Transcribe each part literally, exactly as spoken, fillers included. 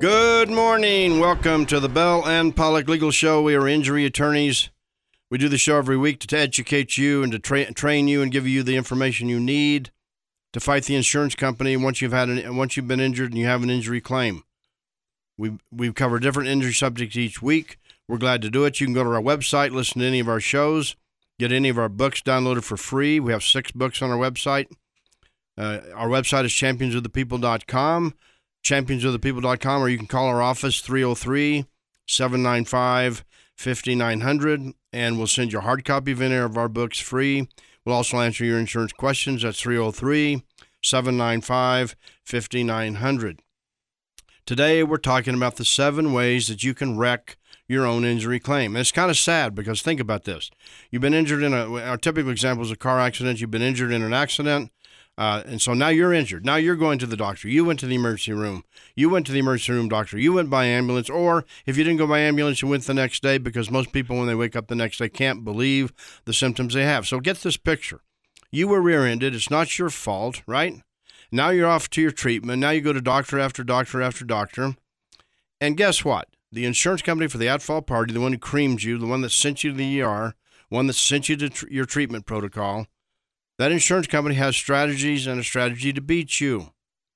Good morning. Welcome to the Bell and Pollock Legal Show. We are injury attorneys. We do the show every week to educate you and to tra- train you and give you the information you need to fight the insurance company once you've had an, once you've been injured and you have an injury claim. We we cover different injury subjects each week. We're glad to do it. You can go to our website, listen to any of our shows, get any of our books downloaded for free. We have six books on our website. Uh, our website is champions of the people dot com. champions of the people dot com, or you can call our office, three oh three, seven nine five, five nine zero zero, and we'll send you a hard copy of any of our books free. We'll also answer your insurance questions. That's three oh three, seven nine five, five nine zero zero. Today, we're talking about the seven ways that you can wreck your own injury claim. And it's kind of sad because think about this. You've been injured in a, our typical example is a car accident. You've been injured in an accident. Uh, and so now you're injured. Now you're going to the doctor. You went to the emergency room. You went to the emergency room doctor. You went by ambulance. Or if you didn't go by ambulance, you went the next day, because most people, when they wake up the next day, can't believe the symptoms they have. So get this picture. You were rear-ended. It's not your fault, right? Now you're off to your treatment. Now you go to doctor after doctor after doctor. And guess what? The insurance company for the at-fault party, the one who creamed you, the one that sent you to the E R, one that sent you to tr- your treatment protocol, that insurance company has strategies and a strategy to beat you.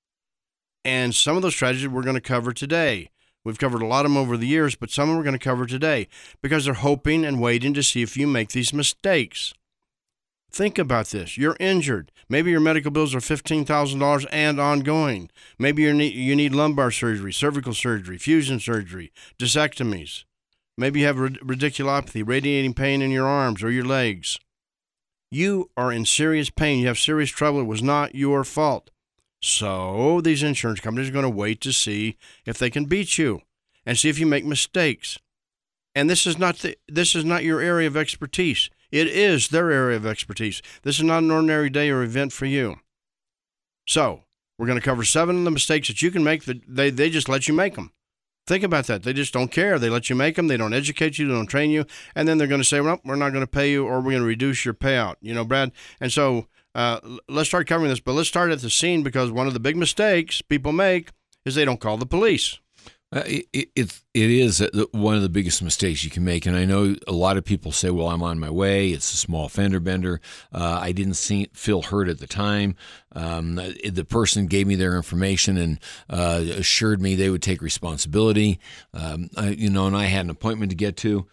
And some of those strategies we're going to cover today. We've covered a lot of them over the years, but some of them we're going to cover today because they're hoping and waiting to see if you make these mistakes. Think about this. You're injured. Maybe your medical bills are fifteen thousand dollars and ongoing. Maybe you need, you need lumbar surgery, cervical surgery, fusion surgery, disectomies. Maybe you have radiculopathy, radiating pain in your arms or your legs. You are in serious pain. You have serious trouble. It was not your fault. So these insurance companies are going to wait to see if they can beat you and see if you make mistakes. And this is not the, this is not your area of expertise. It is their area of expertise. This is not an ordinary day or event for you. So we're going to cover seven of the mistakes that you can make that they, they just let you make them. Think about that. They just don't care. They let you make them. They don't educate you. They don't train you. And then they're going to say, well, we're not going to pay you, or we're going to reduce your payout. You know, Brad? And so uh, let's start covering this. But let's start at the scene, because one of the big mistakes people make is they don't call the police. Uh, it, it, it is one of the biggest mistakes you can make. And I know a lot of people say, well, I'm on my way. It's a small fender bender. Uh, I didn't see, feel hurt at the time. Um, the person gave me their information and uh, assured me they would take responsibility. Um, I, you know, and I had an appointment to get to.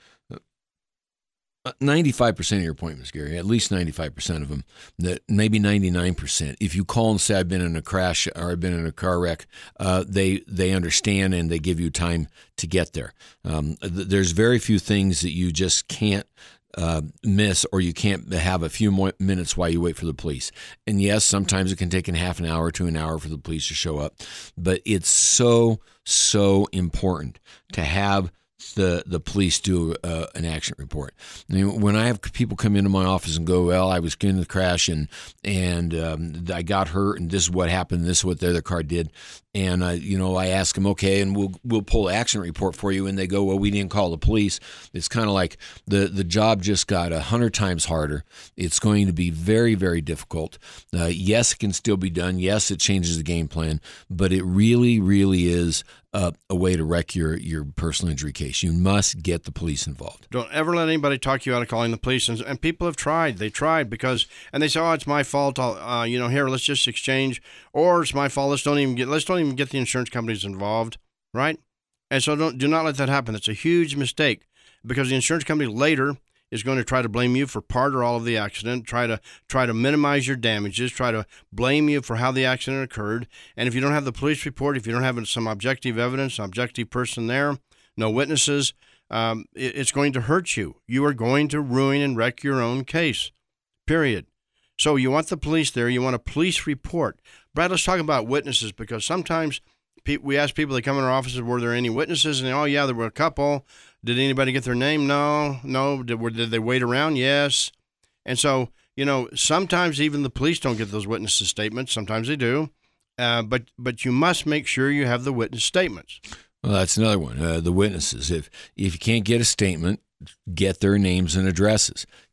ninety-five percent of your appointments, Gary, at least ninety-five percent of them, that maybe ninety-nine percent, if you call and say, I've been in a crash or I've been in a car wreck, uh, they they understand and they give you time to get there. Um, th- there's very few things that you just can't uh, miss, or you can't have a few more minutes while you wait for the police. And yes, sometimes it can take a half an hour to an hour for the police to show up, but it's so, so important to have the the police do uh, an accident report. I mean, when I have people come into my office and go, well, I was in the crash and and um, I got hurt, and this is what happened, this is what the other car did, and uh, you know, I ask them, okay, and we'll we'll pull an accident report for you, and they go, well, we didn't call the police. It's kind of like the the job just got a hundred times harder. It's going to be very, very difficult. Uh, yes, it can still be done. Yes, it changes the game plan, but it really, really is Uh, a way to wreck your, your personal injury case. You must get the police involved. Don't ever let anybody talk you out of calling the police. And, and people have tried. They tried because, and they say, oh, it's my fault. I'll, uh, you know, here, let's just exchange. Or it's my fault. Let's don't even get, let's don't even get the insurance companies involved, right? And so don't, do not let that happen. It's a huge mistake, because the insurance company later is going to try to blame you for part or all of the accident, try to try to minimize your damages, try to blame you for how the accident occurred. And if you don't have the police report, if you don't have some objective evidence, an objective person there, no witnesses, um, it, it's going to hurt you. You are going to ruin and wreck your own case, period. So you want the police there. You want a police report. Brad, let's talk about witnesses, because sometimes pe- we ask people that come in our offices, were there any witnesses? And they, oh, yeah, there were a couple. Did anybody get their name? No. No. Did, did they wait around? Yes. And so, you know, sometimes even the police don't get those witnesses' statements. Sometimes they do. Uh, but but you must make sure you have the witness statements. Well, that's another one. Uh, the witnesses. If if you can't get a statement, get their names and addresses.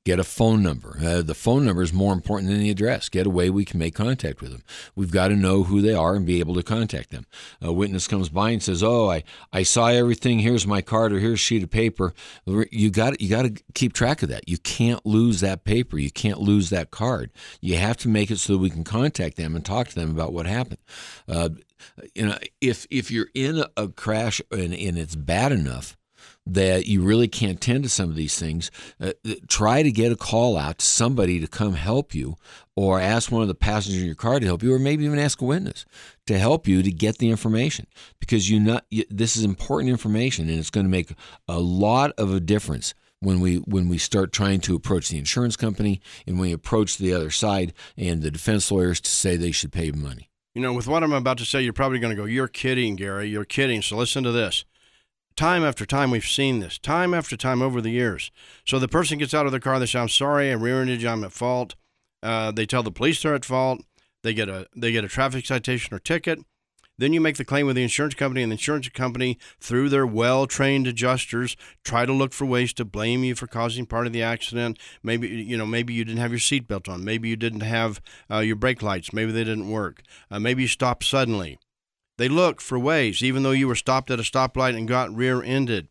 Get a phone number. Uh, the phone number is more important than the address. Get a way we can make contact with them. We've got to know who they are and be able to contact them. A witness comes by and says, "Oh, I, I saw everything. Here's my card or here's a sheet of paper." You got you got to keep track of that. You can't lose that paper. You can't lose that card. You have to make it so that we can contact them and talk to them about what happened. Uh, you know, if if you're in a, a crash and, and it's bad enough that you really can't tend to some of these things, uh, try to get a call out to somebody to come help you, or ask one of the passengers in your car to help you, or maybe even ask a witness to help you to get the information, because you not you, this is important information, and it's going to make a lot of a difference when we when we start trying to approach the insurance company and when we approach the other side and the defense lawyers to say they should pay money. You know, with what I'm about to say, you're probably going to go, "You're kidding, Gary. You're kidding." So listen to this. Time after time, we've seen this. Time after time over the years. So the person gets out of their car. They say, "I'm sorry, I rear-ended you. I'm at fault." Uh, they tell the police they're at fault. They get a they get a traffic citation or ticket. Then you make the claim with the insurance company, and the insurance company, through their well-trained adjusters, try to look for ways to blame you for causing part of the accident. Maybe you know, maybe you didn't have your seatbelt on. Maybe you didn't have uh, your brake lights. Maybe they didn't work. Uh, maybe you stopped suddenly. They look for ways, even though you were stopped at a stoplight and got rear-ended.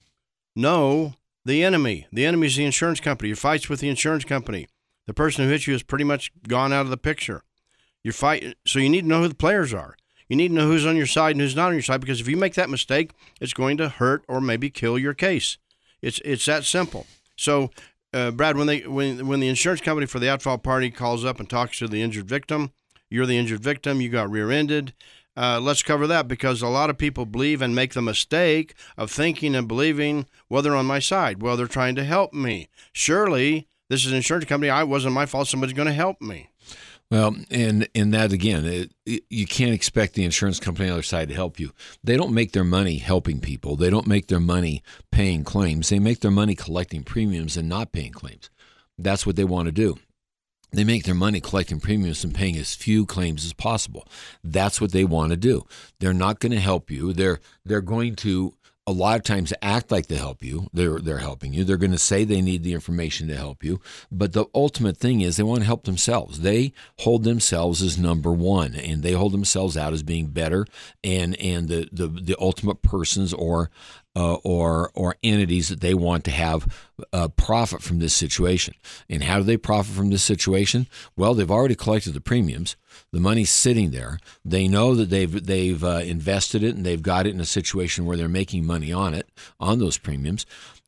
No, the enemy. The enemy is the insurance company. Your fight's with the insurance company. The person who hit you has pretty much gone out of the picture. Your fight, so you need to know who the players are. You need to know who's on your side and who's not on your side, because if you make that mistake, it's going to hurt or maybe kill your case. It's it's that simple. So, uh, Brad, when they when when the insurance company for the at-fault party calls up and talks to the injured victim, you're the injured victim. You got rear-ended. Uh, let's cover that, because a lot of people believe and make the mistake of thinking and believing, well, they're on my side. Well, they're trying to help me. Surely, this is an insurance company. I wasn't my fault. Somebody's going to help me. Well, and and that again, it, it, you can't expect the insurance company on the other side to help you. They don't make their money helping people. They don't make their money paying claims. They make their money collecting premiums and not paying claims. That's what they want to do. They make their money collecting premiums and paying as few claims as possible. That's what they want to do. They're not going to help you. They're they're going to a lot of times act like they help you. They're they're helping you. They're going to say they need the information to help you. But the ultimate thing is they want to help themselves. They hold themselves as number one, and they hold themselves out as being better and and the the, the ultimate persons or uh, or or entities that they want to have uh, profit from this situation. And how do they profit from this situation? Well, they've already collected the premiums. The money's sitting there. They know that they've they've uh, invested it, and they've got it in a situation where they're making money on it, on those premiums.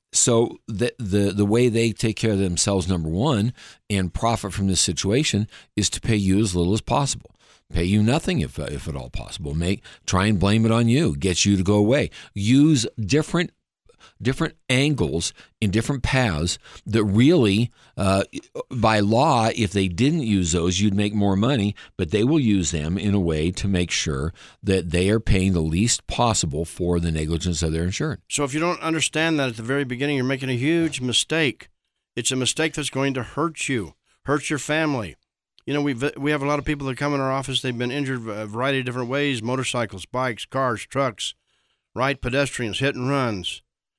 So the the the way they take care of themselves, number one, and profit from this situation is to pay you as little as possible. Pay you nothing if if at all possible. Make try and blame it on you. Get you to go away. Use different different angles in different paths that really, uh, by law, if they didn't use those, you'd make more money, but they will use them in a way to make sure that they are paying the least possible for the negligence of their insurance. So if you don't understand that at the very beginning, you're making a huge mistake. It's a mistake that's going to hurt you, hurt your family. You know, we we have a lot of people that come in our office. They've been injured a variety of different ways: motorcycles, bikes, cars, trucks, right? Pedestrians, hit and runs.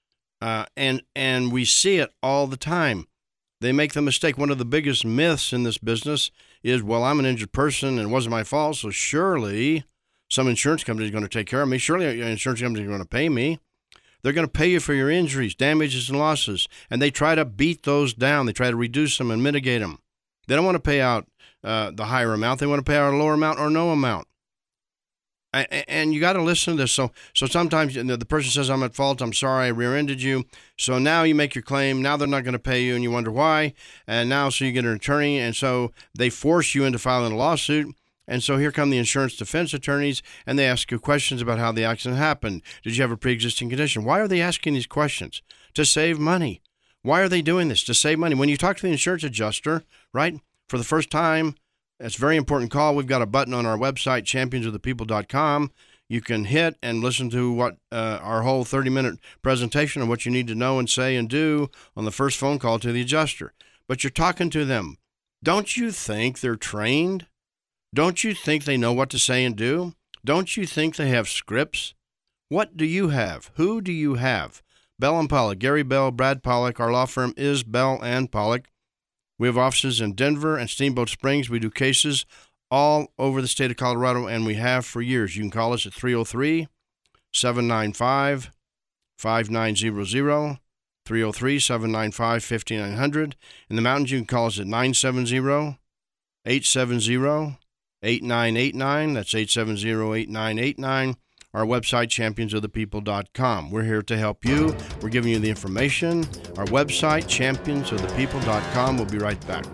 Uh, and and we see it all the time. They make the mistake. One of the biggest myths in this business is, well, I'm an injured person and it wasn't my fault, so surely some insurance company is going to take care of me. Surely an insurance company is going to pay me. They're going to pay you for your injuries, damages, and losses, and they try to beat those down. They try to reduce them and mitigate them. They don't want to pay out uh, the higher amount. They want to pay out a lower amount or no amount. And you got to listen to this. So so sometimes the person says, I'm at fault, I'm sorry, I rear-ended you. So now you make your claim. Now they're not going to pay you, and you wonder why. And now so you get an attorney, and so they force you into filing a lawsuit. And so here come the insurance defense attorneys, and they ask you questions about how the accident happened. Did you have a pre-existing condition? Why are they asking these questions? To save money. Why are they doing this? To save money. When you talk to the insurance adjuster, right, for the first time, it's a very important call. We've got a button on our website, champions of the people dot com. You can hit and listen to what uh, our whole thirty-minute presentation of what you need to know and say and do on the first phone call to the adjuster. But you're talking to them. Don't you think they're trained? Don't you think they know what to say and do? Don't you think they have scripts? What do you have? Who do you have? Bell and Pollock, Gary Bell, Brad Pollock. Our law firm is Bell and Pollock. We have offices in Denver and Steamboat Springs. We do cases all over the state of Colorado, and we have for years. You can call us at three oh three, seven nine five, five nine zero zero, three oh three, seven nine five, five nine zero zero. In the mountains, you can call us at nine seven zero, eight seven zero, eight nine eight nine. That's eight seven zero, eight nine eight nine. Our website, champions of the people dot com. We're here to help you. We're giving you the information. Our website, champions of the people dot com. We'll be right back.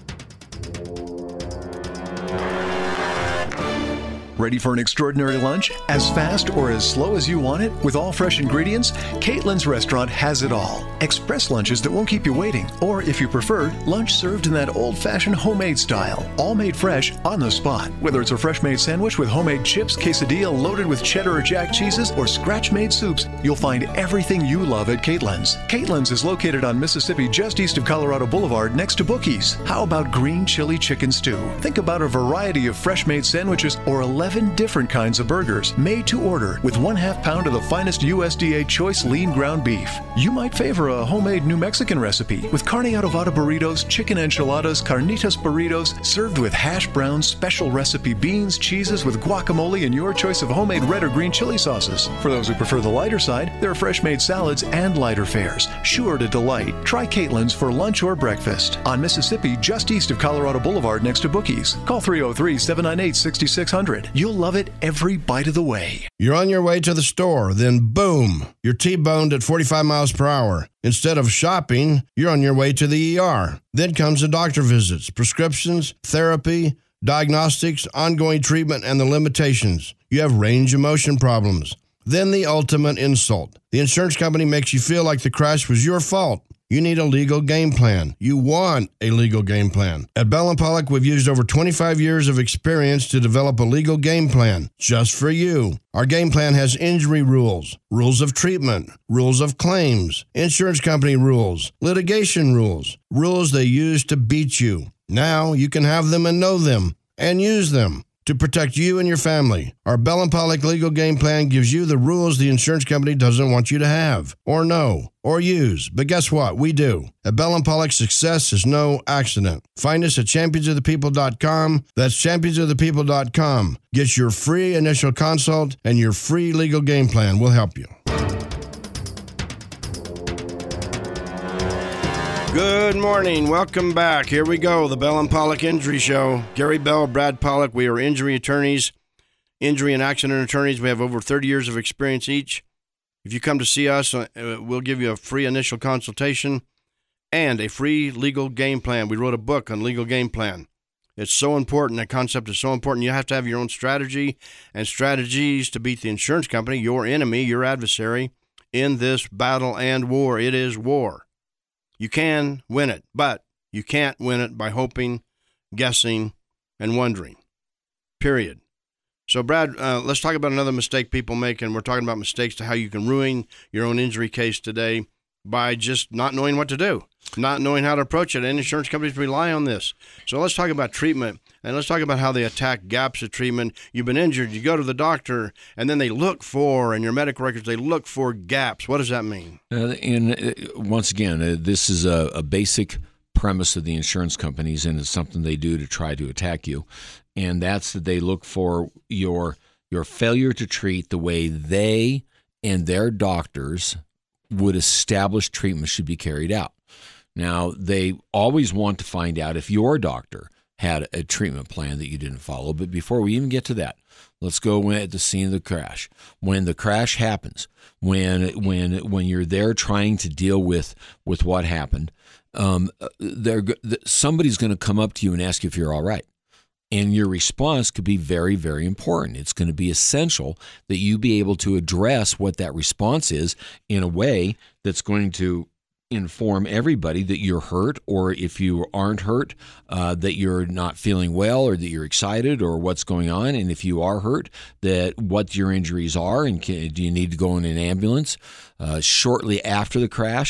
Ready for an extraordinary lunch? As fast or as slow as you want it? With all fresh ingredients? Caitlin's Restaurant has it all. Express lunches that won't keep you waiting. Or, if you prefer, lunch served in that old-fashioned homemade style. All made fresh on the spot. Whether it's a fresh-made sandwich with homemade chips, quesadilla loaded with cheddar or jack cheeses, or scratch-made soups, you'll find everything you love at Caitlin's. Caitlin's is located on Mississippi just east of Colorado Boulevard next to Bookies. How about green chili chicken stew? Think about a variety of fresh-made sandwiches or eleven different kinds of burgers made to order with one half pound of the finest U S D A choice lean ground beef. You might favor a homemade New Mexican recipe with carne adobada burritos, chicken enchiladas, carnitas burritos, served with hash browns, special recipe beans, cheeses with guacamole, and your choice of homemade red or green chili sauces. For those who prefer the lighter side, there are fresh made salads and lighter fares, sure to delight. Try Caitlin's for lunch or breakfast on Mississippi, just east of Colorado Boulevard next to Bookies. Call three oh three, seven nine eight, six six zero zero. You'll love it every bite of the way. You're on your way to the store, then boom, you're T-boned at forty-five miles per hour. Instead of shopping, you're on your way to the E R. Then comes the doctor visits, prescriptions, therapy, diagnostics, ongoing treatment, and the limitations. You have range of motion problems. Then the ultimate insult. The insurance company makes you feel like the crash was your fault. You need a legal game plan. You want a legal game plan. At Bell and Pollock, we've used over twenty-five years of experience to develop a legal game plan just for you. Our game plan has injury rules, rules of treatment, rules of claims, insurance company rules, litigation rules, rules they use to beat you. Now you can have them and know them and use them to protect you and your family. Our Bell and Pollock legal game plan gives you the rules the insurance company doesn't want you to have, or know, or use. But guess what? We do. At Bell and Pollock, success is no accident. Find us at champions of the people dot com. That's champions of the people dot com. Get your free initial consult and your free legal game plan. We'll help you. Good morning. Welcome back. Here we go. The Bell and Pollock Injury Show. Gary Bell, Brad Pollock. We are injury attorneys, injury and accident attorneys. We have over thirty years of experience each. If you come to see us, uh, we'll give you a free initial consultation and a free legal game plan. We wrote a book on legal game plan. It's so important. That concept is so important. You have to have your own strategy and strategies to beat the insurance company, your enemy, your adversary, in this battle and war. It is war. You can win it, but you can't win it by hoping, guessing, and wondering, period. So, Brad, uh, let's talk about another mistake people make, and we're talking about mistakes to how you can ruin your own injury case today by just not knowing what to do, not knowing how to approach it, and insurance companies rely on this. So let's talk about treatment, and let's talk about how they attack gaps of treatment. You've been injured, you go to the doctor, and then they look for, in your medical records, they look for gaps. What does that mean? Uh, and uh, once again, uh, this is a, a basic premise of the insurance companies, and it's something they do to try to attack you, and that's that they look for your your failure to treat the way they and their doctors would establish treatment should be carried out. Now, they always want to find out if your doctor had a treatment plan that you didn't follow. But before we even get to that, let's go at the scene of the crash. When the crash happens, when when when you're there trying to deal with with what happened, um, there somebody's going to come up to you and ask you if you're all right. And your response could be very, very important. It's going to be essential that you be able to address what that response is in a way that's going to inform everybody that you're hurt, or if you aren't hurt, uh, that you're not feeling well, or that you're excited, or what's going on. And if you are hurt, that what your injuries are, and can, do you need to go in an ambulance uh, shortly after the crash?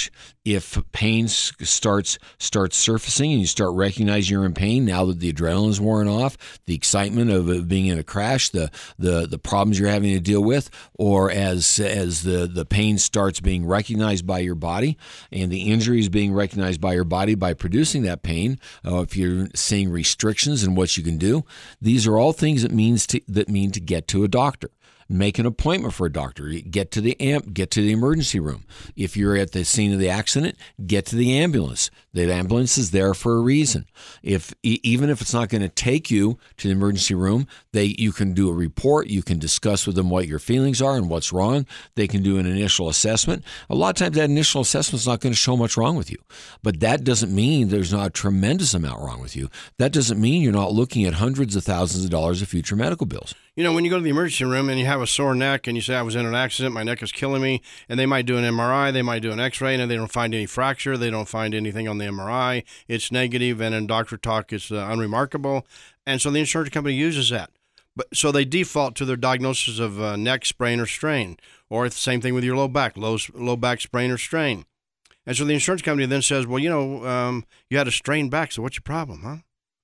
If pain starts starts surfacing and you start recognizing you're in pain now that the adrenaline's worn off, the excitement of being in a crash, the the the problems you're having to deal with, or as as the, the pain starts being recognized by your body and the injury is being recognized by your body by producing that pain, uh, if you're seeing restrictions in what you can do, these are all things that means to, that mean to get to a doctor. Make an appointment for a doctor. Get to the amp, get to the emergency room. If you're at the scene of the accident, get to the ambulance. The ambulance is there for a reason. If even if it's not going to take you to the emergency room, they you can do a report. You can discuss with them what your feelings are and what's wrong. They can do an initial assessment. A lot of times, that initial assessment is not going to show much wrong with you, but that doesn't mean there's not a tremendous amount wrong with you. That doesn't mean you're not looking at hundreds of thousands of dollars of future medical bills. You know, when you go to the emergency room and you have a sore neck and you say, I was in an accident, my neck is killing me, and they might do an M R I, they might do an X-ray, and they don't find any fracture, they don't find anything on the M R I, it's negative, and in doctor talk, it's uh, unremarkable, and so the insurance company uses that. But so they default to their diagnosis of uh, neck sprain or strain, or it's the same thing with your low back, low, low back sprain or strain. And so the insurance company then says, well, you know, um, you had a strained back, so what's your problem, huh?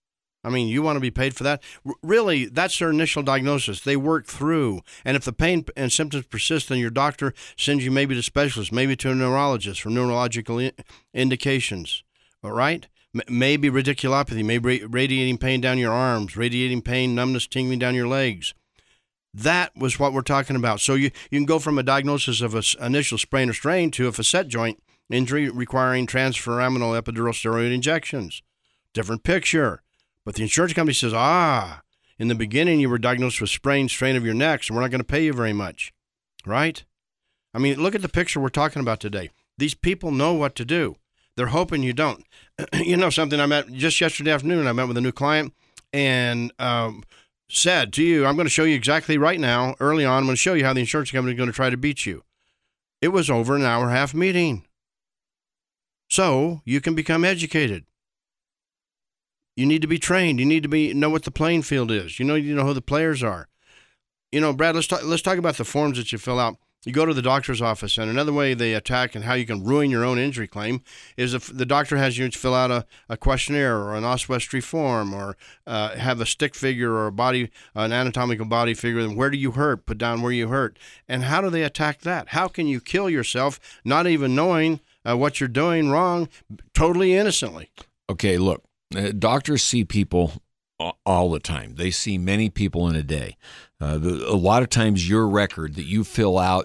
I mean, you want to be paid for that? R- really, that's their initial diagnosis. They work through. And if the pain and symptoms persist, then your doctor sends you maybe to specialists, maybe to a neurologist for neurological I- indications. All right? M- maybe radiculopathy, maybe radiating pain down your arms, radiating pain, numbness, tingling down your legs. That was what we're talking about. So you, you can go from a diagnosis of an initial sprain or strain to a facet joint injury requiring transforaminal epidural steroid injections. Different picture. But the insurance company says, ah, in the beginning you were diagnosed with sprain, strain of your neck, so we're not going to pay you very much, right? I mean, look at the picture we're talking about today. These people know what to do. They're hoping you don't. You know something, I met just yesterday afternoon, I met with a new client and um, said to you, I'm going to show you exactly right now, early on, I'm going to show you how the insurance company is going to try to beat you. It was over an hour and a half meeting. So you can become educated. You need to be trained. You need to be know what the playing field is. You know, you know who the players are. You know, Brad, let's talk, let's talk about the forms that you fill out. You go to the doctor's office, and another way they attack and how you can ruin your own injury claim is if the doctor has you fill out a, a questionnaire or an oswestry form or uh, have a stick figure or a body, an anatomical body figure. Where do you hurt? Put down where you hurt. And how do they attack that? How can you kill yourself not even knowing uh, what you're doing wrong, totally innocently? Okay, look. Uh, doctors see people all the time. They see many people in a day. Uh, the, a lot of times your record that you fill out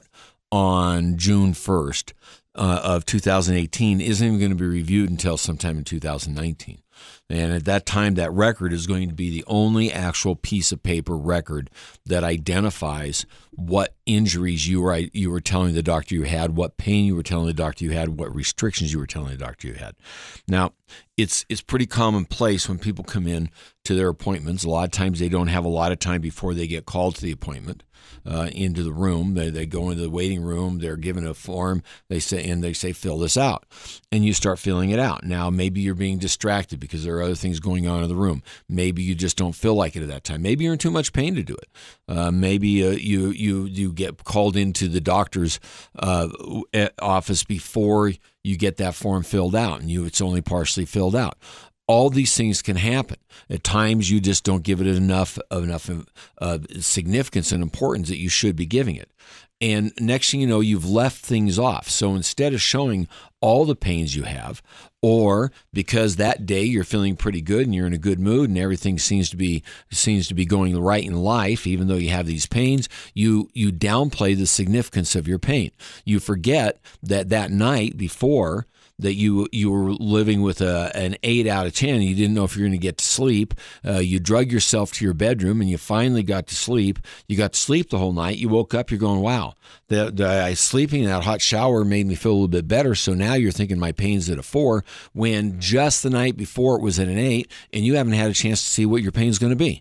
on June first uh, of two thousand eighteen isn't even going to be reviewed until sometime in two thousand nineteen. And at that time, that record is going to be the only actual piece of paper record that identifies what injuries you were you were telling the doctor you had, what pain you were telling the doctor you had, what restrictions you were telling the doctor you had. Now, it's it's pretty commonplace when people come in to their appointments. A lot of times they don't have a lot of time before they get called to the appointment. Uh, into the room. They they go into the waiting room. They're given a form. They say and they say fill this out, and you start filling it out. Now maybe you're being distracted because there are other things going on in the room. Maybe you just don't feel like it at that time. Maybe you're in too much pain to do it. Uh, maybe uh, you you you get called into the doctor's uh, office before you get that form filled out, and you it's only partially filled out. All these things can happen. At times, you just don't give it enough enough uh, significance and importance that you should be giving it. And next thing you know, you've left things off. So instead of showing all the pains you have, or because that day you're feeling pretty good and you're in a good mood and everything seems to be seems to be going right in life, even though you have these pains, you you downplay the significance of your pain. You forget that that night before, that you you were living with a, an eight out of ten. You didn't know if you were going to get to sleep. Uh, you drug yourself to your bedroom, and you finally got to sleep. You got to sleep the whole night. You woke up, you're going, wow, the, the sleeping in that hot shower made me feel a little bit better. So now you're thinking my pain's at a four, when just the night before it was at an eight, and you haven't had a chance to see what your pain's going to be.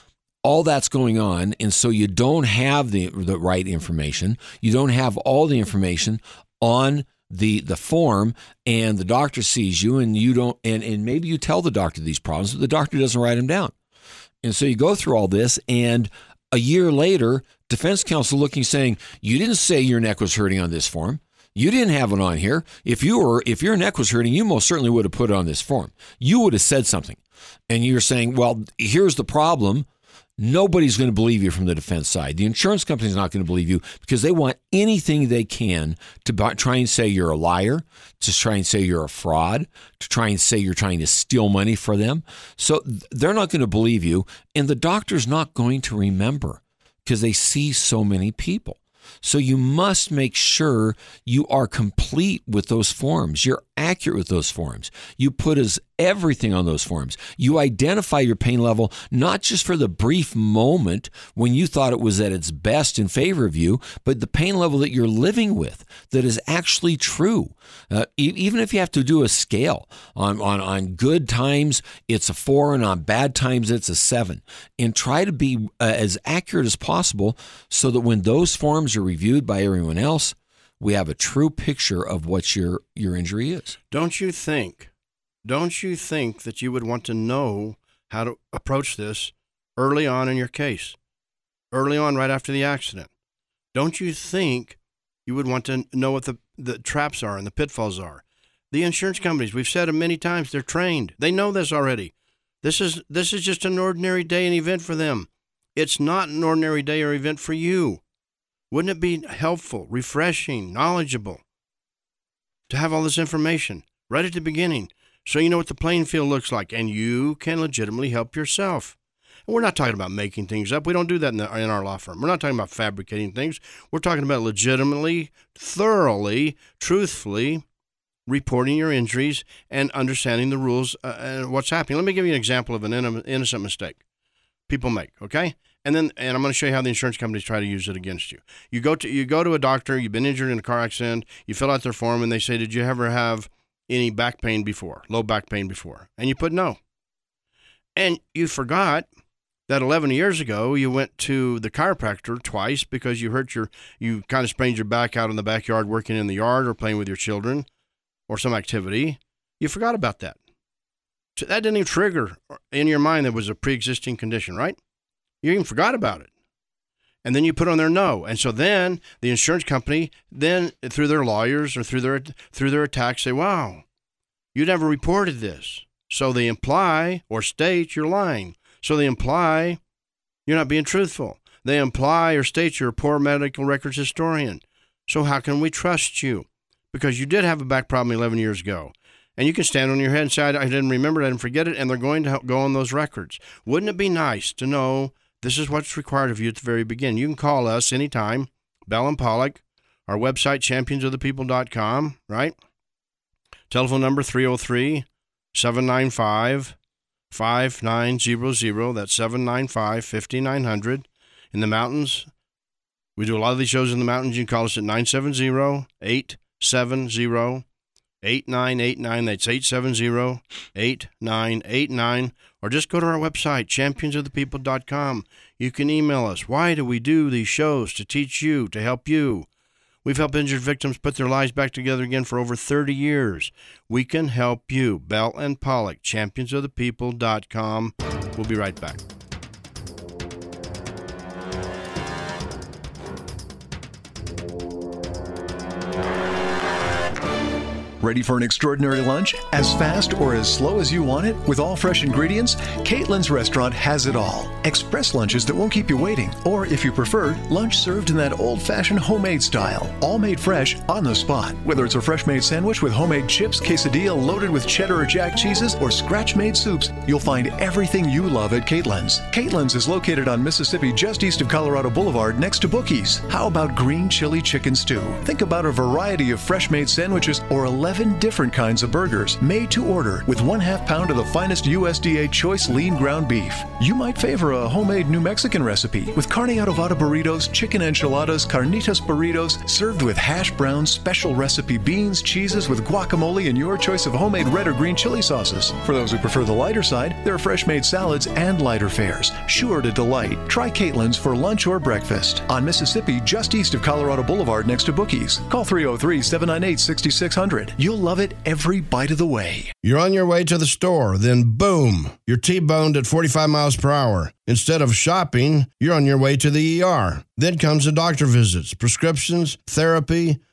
All that's going on, and so you don't have the the right information. You don't have all the information on the the form, and the doctor sees you, and you don't, and, and maybe you tell the doctor these problems, but the doctor doesn't write them down. And so you go through all this, and a year later, defense counsel looking saying, you didn't say your neck was hurting on this form. You didn't have it on here. If you were, if your neck was hurting, you most certainly would have put it on this form. You would have said something. And you're saying, well, here's the problem. Nobody's going to believe you from the defense side. The insurance company's not going to believe you because they want anything they can to try and say you're a liar, to try and say you're a fraud, to try and say you're trying to steal money for them. So they're not going to believe you, and the doctor's not going to remember because they see so many people. So you must make sure you are complete with those forms. You're accurate with those forms. You put as everything on those forms. You identify your pain level, not just for the brief moment when you thought it was at its best in favor of you, but the pain level that you're living with that is actually true. Uh, e- even if you have to do a scale on, on, on good times, it's a four, and on bad times, it's a seven. And try to be uh, as accurate as possible so that when those forms are reviewed by everyone else, we have a true picture of what your, your injury is. Don't you think, don't you think that you would want to know how to approach this early on in your case, early on right after the accident? Don't you think you would want to know what the, the traps are and the pitfalls are? The insurance companies, we've said it many times, they're trained. They know this already. This is this is just an ordinary day and event for them. It's not an ordinary day or event for you. Wouldn't it be helpful, refreshing, knowledgeable to have all this information right at the beginning so you know what the playing field looks like and you can legitimately help yourself? And we're not talking about making things up. We don't do that in, the, in our law firm. We're not talking about fabricating things. We're talking about legitimately, thoroughly, truthfully reporting your injuries and understanding the rules uh, and what's happening. Let me give you an example of an innocent mistake people make, okay? And then, and I'm going to show you how the insurance companies try to use it against you. You go to you go to a doctor. You've been injured in a car accident. You fill out their form, and they say, "Did you ever have any back pain before? Low back pain before?" And you put no. And you forgot that eleven years ago you went to the chiropractor twice because you hurt your you kind of sprained your back out in the backyard working in the yard or playing with your children or some activity. You forgot about that. That didn't even trigger in your mind there was a pre-existing condition, right? You even forgot about it. And then you put on their no. And so then the insurance company, then through their lawyers or through their through their attacks, say, wow, you never reported this. So they imply or state you're lying. So they imply you're not being truthful. They imply or state you're a poor medical records historian. So how can we trust you? Because you did have a back problem eleven years ago. And you can stand on your head and say, I didn't remember it, I didn't forget it, and they're going to go on those records. Wouldn't it be nice to know this is what's required of you at the very beginning? You can call us anytime, Bell and Pollock, our website, champions of the people dot com, right? Telephone number three oh three, seven nine five, five nine zero zero. That's seven nine five, five nine zero zero. In the mountains, we do a lot of these shows in the mountains. You can call us at nine seven zero, eight seven zero, eight nine eight nine. That's eight seven zero, eight nine eight nine. Or just go to our website, champions of the people dot com. You can email us. Why do we do these shows? To teach you, to help you. We've helped injured victims put their lives back together again for over thirty years. We can help you. Bell and Pollock, champions of the people dot com. We'll be right back. Ready for an extraordinary lunch? As fast or as slow as you want it? With all fresh ingredients? Caitlin's Restaurant has it all. Express lunches that won't keep you waiting. Or, if you prefer, lunch served in that old-fashioned homemade style. All made fresh on the spot. Whether it's a fresh-made sandwich with homemade chips, quesadilla loaded with cheddar or jack cheeses, or scratch-made soups, you'll find everything you love at Caitlin's. Caitlin's is located on Mississippi just east of Colorado Boulevard next to Bookies. How about green chili chicken stew? Think about a variety of fresh-made sandwiches or eleven different kinds of burgers made to order with one half pound of the finest U S D A choice lean ground beef. You might favor a homemade New Mexican recipe with carne adobada burritos, chicken enchiladas, carnitas burritos, served with hash brown special recipe beans, cheeses with guacamole and your choice of homemade red or green chili sauces. For those who prefer the lighter side, there are fresh made salads and lighter fares, sure to delight. Try Caitlin's for lunch or breakfast on Mississippi just east of Colorado Boulevard next to Bookies. Call three oh three, seven nine eight, six six zero zero. You'll love it every bite of the way. You're on your way to the store, then boom, you're T-boned at forty-five miles per hour. Instead of shopping, you're on your way to the E R. Then comes the doctor visits, prescriptions, therapy,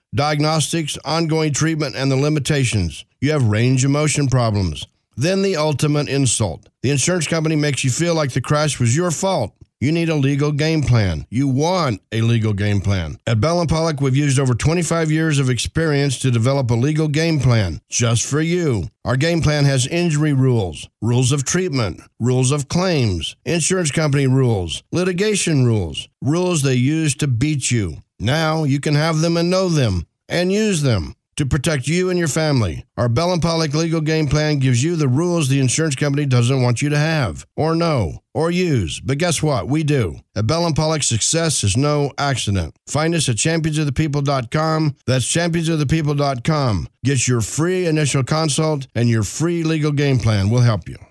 diagnostics, ongoing treatment, and the limitations. You have range of motion problems. Then the ultimate insult. The insurance company makes you feel like the crash was your fault. You need a legal game plan. You want a legal game plan. At Bell and Pollock, we've used over twenty-five years of experience to develop a legal game plan just for you. Our game plan has injury rules, rules of treatment, rules of claims, insurance company rules, litigation rules, rules they use to beat you. Now you can have them and know them and use them to protect you and your family. Our Bell and Pollock legal game plan gives you the rules the insurance company doesn't want you to have, or know, or use. But guess what? We do. At Bell and Pollock, success is no accident. Find us at champions of the people dot com. That's champions of the people dot com. Get your free initial consult and your free legal game plan. We'll help you.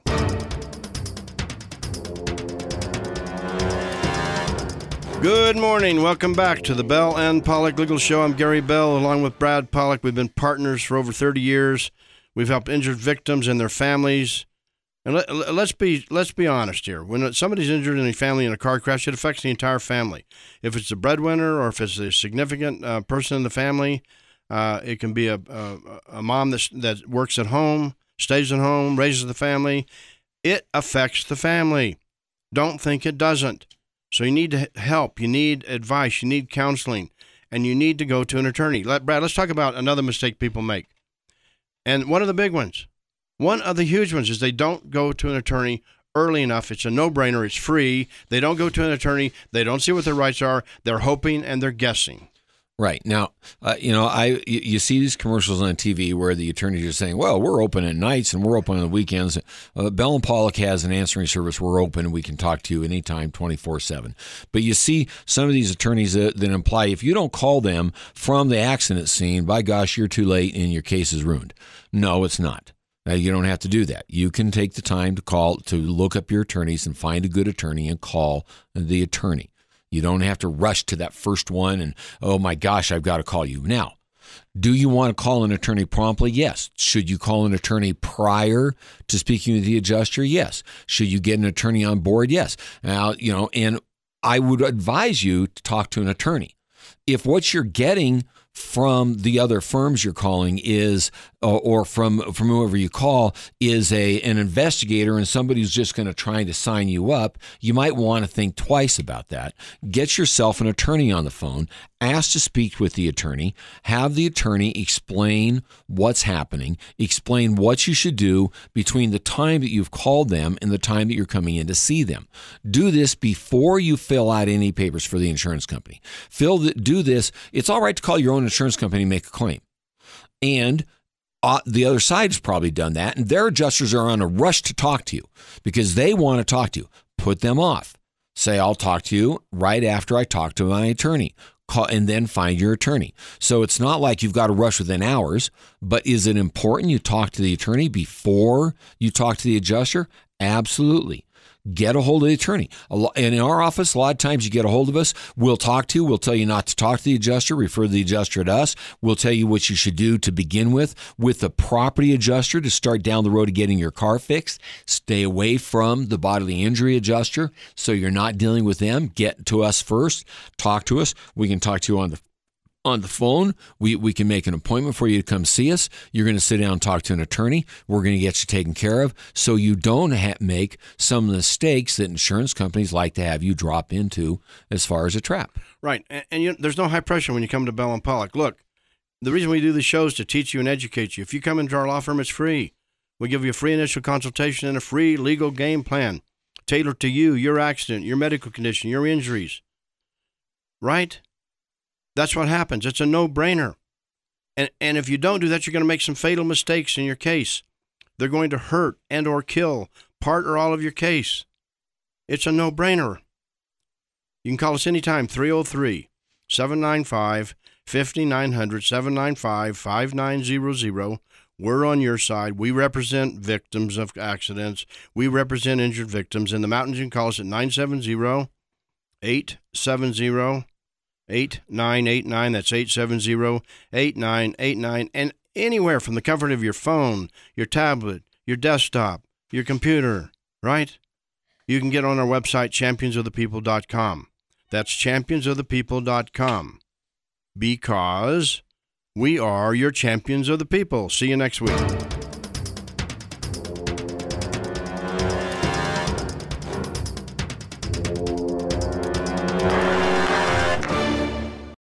Good morning. Welcome back to the Bell and Pollock Legal Show. I'm Gary Bell, along with Brad Pollock. We've been partners for over thirty years. We've helped injured victims and their families. And let, let's be let's be honest here. When somebody's injured in a family in a car crash, it affects the entire family. If it's the breadwinner or if it's a significant uh, person in the family, uh, it can be a, a, a mom that, that works at home, stays at home, raises the family. It affects the family. Don't think it doesn't. So you need help, you need advice, you need counseling, and you need to go to an attorney. Let, Brad, let's talk about another mistake people make. And one of the big ones, one of the huge ones is they don't go to an attorney early enough. It's a no-brainer. It's free. They don't go to an attorney. They don't see what their rights are. They're hoping and they're guessing. Right. Now, uh, you know, I you, you see these commercials on T V where the attorneys are saying, well, we're open at nights and we're open on the weekends. Uh, Bell and Pollock has an answering service. We're open and we can talk to you anytime, twenty-four seven. But you see some of these attorneys that, that imply if you don't call them from the accident scene, by gosh, you're too late and your case is ruined. No, it's not. Now, you don't have to do that. You can take the time to call, to look up your attorneys and find a good attorney and call the attorney. You don't have to rush to that first one and, oh my gosh, I've got to call you. Now, do you want to call an attorney promptly? Yes. Should you call an attorney prior to speaking with the adjuster? Yes. Should you get an attorney on board? Yes. Now, you know, and I would advise you to talk to an attorney. If what you're getting from the other firms you're calling is, uh, or from from whoever you call, is a an investigator and somebody who's just going to try to sign you up, you might want to think twice about that. Get yourself an attorney on the phone. Ask to speak with the attorney. Have the attorney explain what's happening. Explain what you should do between the time that you've called them and the time that you're coming in to see them. Do this before you fill out any papers for the insurance company. Fill the, do this. It's all right to call your own insurance company and make a claim. And uh, the other side has probably done that, and their adjusters are on a rush to talk to you because they want to talk to you. Put them off. Say, I'll talk to you right after I talk to my attorney. Call, and then find your attorney. So it's not like you've got to rush within hours, but is it important you talk to the attorney before you talk to the adjuster? Absolutely. Get a hold of the attorney. And in our office, a lot of times you get a hold of us, we'll talk to you. We'll tell you not to talk to the adjuster, refer the adjuster to us. We'll tell you what you should do to begin with, with the property adjuster to start down the road to getting your car fixed. Stay away from the bodily injury adjuster so you're not dealing with them. Get to us first. Talk to us. We can talk to you on the on the phone. We we can make an appointment for you to come see us. You're going to sit down and talk to an attorney. We're going to get you taken care of so you don't ha- make some of the mistakes that insurance companies like to have you drop into as far as a trap. Right. And, and you, there's no high pressure when you come to Bell and Pollock. Look, the reason we do these shows is to teach you and educate you. If you come into our law firm, it's free. We give you a free initial consultation and a free legal game plan tailored to you, your accident, your medical condition, your injuries. Right? That's what happens. It's a no-brainer. And and if you don't do that, you're going to make some fatal mistakes in your case. They're going to hurt and or kill part or all of your case. It's a no-brainer. You can call us anytime, three oh three, seven nine five, five nine zero zero, seven nine five, five nine zero zero. We're on your side. We represent victims of accidents. We represent injured victims. In the mountains, you can call us at nine seven zero, eight seven zero, eight nine eight nine. That's eight seven zero, eight nine eight nine. And anywhere from the comfort of your phone, your tablet, your desktop, your computer, right? You can get on our website, champions of the people dot com. That's champions of the people dot com. Because We are your champions of the people. See you next week.